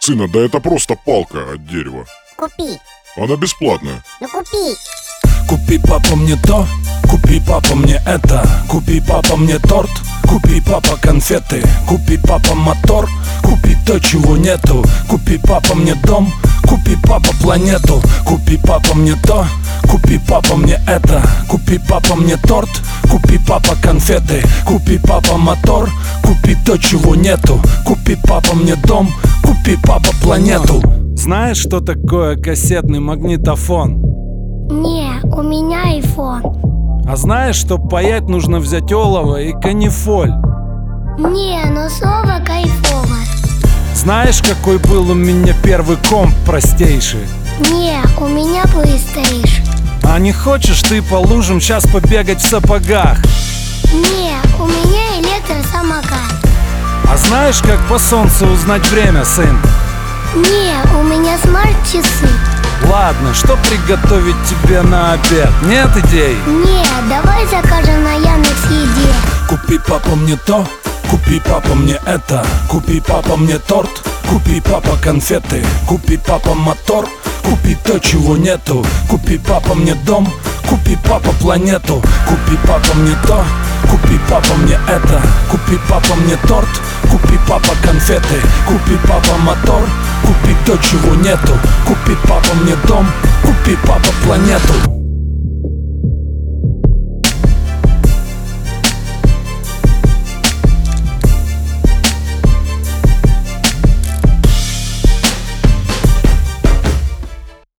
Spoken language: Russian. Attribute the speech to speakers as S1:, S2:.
S1: Сына, да это просто палка от дерева.
S2: Купи.
S1: Она бесплатная.
S2: Ну купи.
S3: Купи, папа, мне то, купи, папа, мне это. Купи, папа, мне торт, купи, папа, конфеты. Купи, папа, мотор, купи то, чего нету. Купи, папа, мне дом, купи, папа, планету. Купи, папа, мне то, купи, папа, мне это. Купи, папа, мне торт, купи, папа, конфеты. Купи, папа, мотор, купи то, чего нету. Купи, папа, мне дом, купи, папа, планету. Знаешь, что такое кассетный магнитофон?
S2: Не, у меня айфон.
S3: А знаешь, что паять нужно взять олово и канифоль?
S2: Не, но слово кайфово.
S3: Знаешь, какой был у меня первый комп простейший?
S2: Не, у меня PlayStation.
S3: А не хочешь ты по лужам сейчас побегать в сапогах?
S2: Не, у меня электросамокат.
S3: А знаешь, как по солнцу узнать время, сын?
S2: Не, у меня смарт-часы.
S3: Ладно, что приготовить тебе на обед? Нет идей?
S2: Не, давай закажем на Яндекс.Еде.
S3: Купи, папа, мне то, купи, папа, мне это. Купи, папа, мне торт, купи, папа, конфеты. Купи, папа, мотор, купи то, чего нету. Купи, папа, мне дом, купи, папа, планету. Купи, папа, мне то, купи, папа, мне это. Купи, папа, мне торт, купи, папа, конфеты. Купи, папа, мотор, купи то, чего нету. Купи, папа, мне дом, купи, папа, планету.